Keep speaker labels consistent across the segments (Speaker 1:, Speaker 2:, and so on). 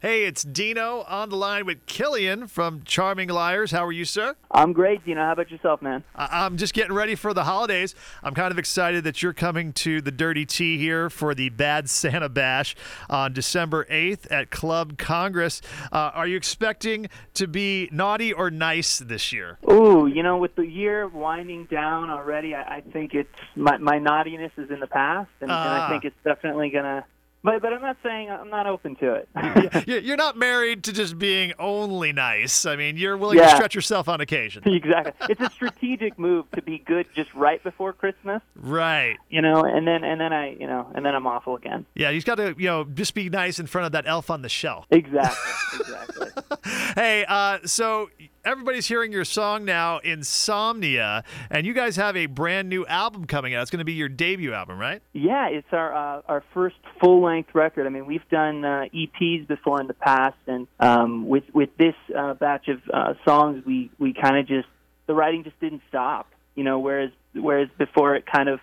Speaker 1: Hey, it's Dino on the line with Killian from Charming Liars. How are you, sir?
Speaker 2: I'm great, Dino. How about yourself, man?
Speaker 1: I'm just getting ready for the holidays. I'm kind of excited that you're coming to the Dirty T here for the Bad Santa Bash on December 8th at Club Congress. Are you expecting to be naughty or nice this year?
Speaker 2: Ooh, with the year winding down already, I think it's my naughtiness is in the past, and I think it's definitely gonna. But I'm not saying I'm not open to it.
Speaker 1: You're not married to just being only nice. I mean, you're willing to stretch yourself on occasion.
Speaker 2: Exactly. It's a strategic move to be good just right before Christmas.
Speaker 1: Right.
Speaker 2: And then I'm awful again.
Speaker 1: Yeah, you've got to, just be nice in front of that elf on the shelf.
Speaker 2: Exactly.
Speaker 1: Hey, so everybody's hearing your song now, Insomnia, and you guys have a brand new album coming out. It's going to be your debut album, right?
Speaker 2: Yeah, it's our first full-length record. I mean, we've done EPs before in the past, and with this batch of songs, we kind of the writing just didn't stop. Whereas before it kind of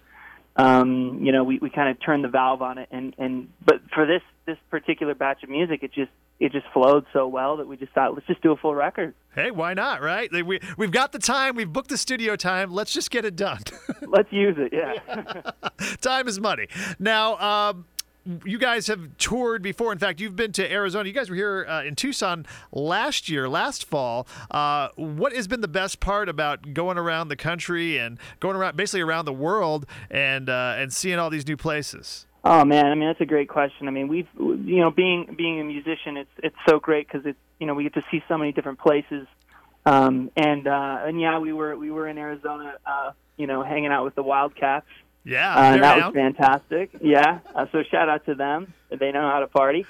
Speaker 2: we kind of turned the valve on it, but for this particular batch of music, it just flowed so well that we just thought, let's just do a full record.
Speaker 1: Hey, why not, right? We've got the time. We've booked the studio time. Let's just get it done.
Speaker 2: Let's use it, yeah.
Speaker 1: Time is money. Now, you guys have toured before. In fact, you've been to Arizona. You guys were here in Tucson last fall. What has been the best part about going around the country and going around basically around the world and seeing all these new places?
Speaker 2: Oh man, I mean that's a great question. I mean we've being a musician, it's so great because we get to see so many different places. And yeah, we were in Arizona, hanging out with the Wildcats.
Speaker 1: Yeah,
Speaker 2: and that was fantastic. Yeah, so shout out to them. They know how to party.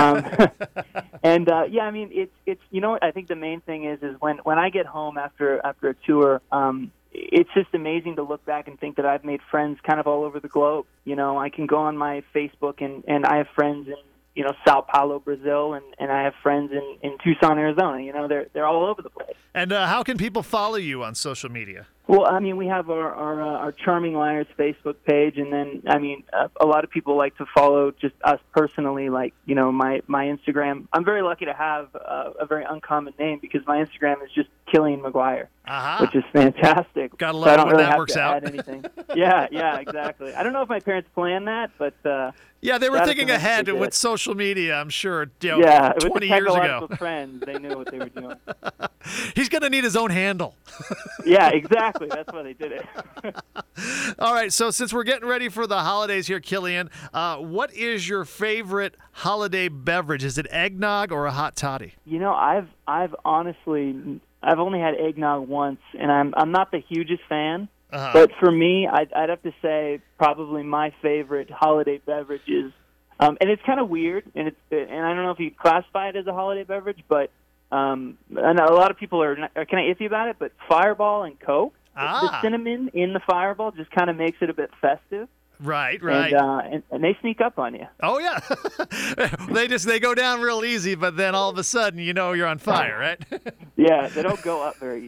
Speaker 2: And yeah, I mean it's what I think the main thing is when I get home after a tour. It's just amazing to look back and think that I've made friends kind of all over the globe. I can go on my Facebook and I have friends in, Sao Paulo, Brazil, and I have friends in Tucson, Arizona. They're all over the place.
Speaker 1: And how can people follow you on social media?
Speaker 2: Well, I mean, we have our Charming Liars Facebook page, and then, I mean, a lot of people like to follow just us personally, like, my Instagram. I'm very lucky to have a very uncommon name because my Instagram is just Killian McGuire, which is fantastic.
Speaker 1: Gotta love it when that works out.
Speaker 2: Add anything. Yeah, exactly. I don't know if my parents planned that, but
Speaker 1: yeah, they were thinking ahead with social media, I'm sure. 20
Speaker 2: years
Speaker 1: ago.
Speaker 2: Friends, they knew what they were doing.
Speaker 1: He's going to need his own handle.
Speaker 2: Yeah, exactly. That's why they did it.
Speaker 1: All right, so since we're getting ready for the holidays here, Killian, what is your favorite holiday beverage? Is it eggnog or a hot toddy?
Speaker 2: I've honestly only had eggnog once, and I'm not the hugest fan. But for me, I'd have to say probably my favorite holiday beverage is, and it's kind of weird, and I don't know if you classify it as a holiday beverage, but and a lot of people are kind of iffy about it. But Fireball and Coke, the cinnamon in the Fireball just kind of makes it a bit festive.
Speaker 1: Right.
Speaker 2: And they sneak up on you.
Speaker 1: Oh yeah, they go down real easy, but then all of a sudden you're on fire, right?
Speaker 2: Yeah, they don't go up very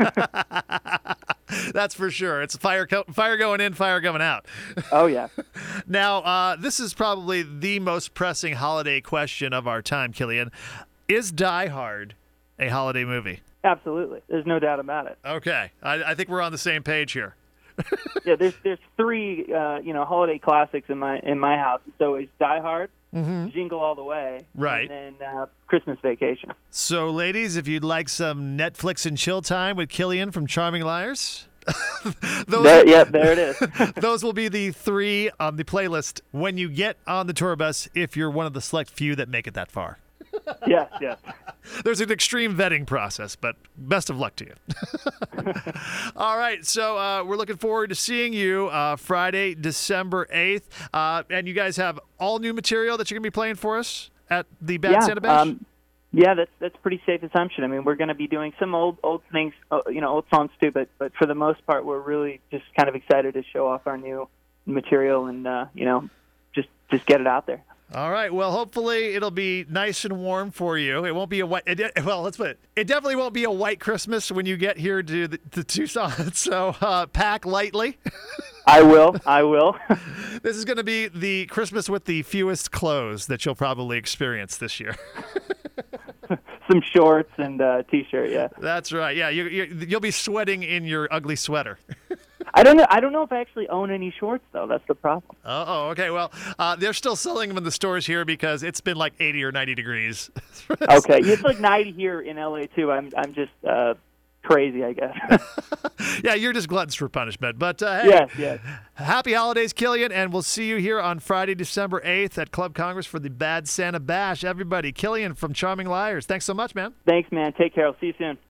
Speaker 2: easy.
Speaker 1: That's for sure. It's fire going in, fire coming out.
Speaker 2: Oh yeah.
Speaker 1: Now, this is probably the most pressing holiday question of our time, Killian. Is Die Hard a holiday movie?
Speaker 2: Absolutely. There's no doubt about it.
Speaker 1: Okay, I think we're on the same page here.
Speaker 2: Yeah, there's three holiday classics in my house. So it's Die Hard, Jingle All the Way,
Speaker 1: right,
Speaker 2: and then Christmas Vacation.
Speaker 1: So, ladies, if you'd like some Netflix and chill time with Killian from Charming Liars, there
Speaker 2: it is.
Speaker 1: Those will be the three on the playlist when you get on the tour bus. If you're one of the select few that make it that far.
Speaker 2: Yeah.
Speaker 1: There's an extreme vetting process, but best of luck to you. All right, so we're looking forward to seeing you Friday, December 8th. And you guys have all new material that you're going to be playing for us at the Bad Santa Bash?
Speaker 2: Yeah, that's a pretty safe assumption. I mean, we're going to be doing some old things, old songs too, but for the most part, we're really just kind of excited to show off our new material and, just get it out there.
Speaker 1: All right. Well, hopefully it'll be nice and warm for you. It won't be let's put it. It definitely won't be a white Christmas when you get here to Tucson. So pack lightly.
Speaker 2: I will. I will.
Speaker 1: This is going to be the Christmas with the fewest clothes that you'll probably experience this year.
Speaker 2: Some shorts and t-shirt. Yeah.
Speaker 1: That's right. Yeah, you'll be sweating in your ugly sweater.
Speaker 2: I don't know. I don't know if I actually own any shorts though. That's the problem.
Speaker 1: Oh, okay. Well, they're still selling them in the stores here because it's been like 80 or 90 degrees.
Speaker 2: Okay, it's like 90 here in LA too. I'm just crazy, I guess.
Speaker 1: Yeah, you're just gluttons for punishment. But hey,
Speaker 2: yes.
Speaker 1: Happy holidays, Killian, and we'll see you here on Friday, December 8th at Club Congress for the Bad Santa Bash. Everybody, Killian from Charming Liars. Thanks so much, man.
Speaker 2: Thanks, man. Take care. I'll see you soon.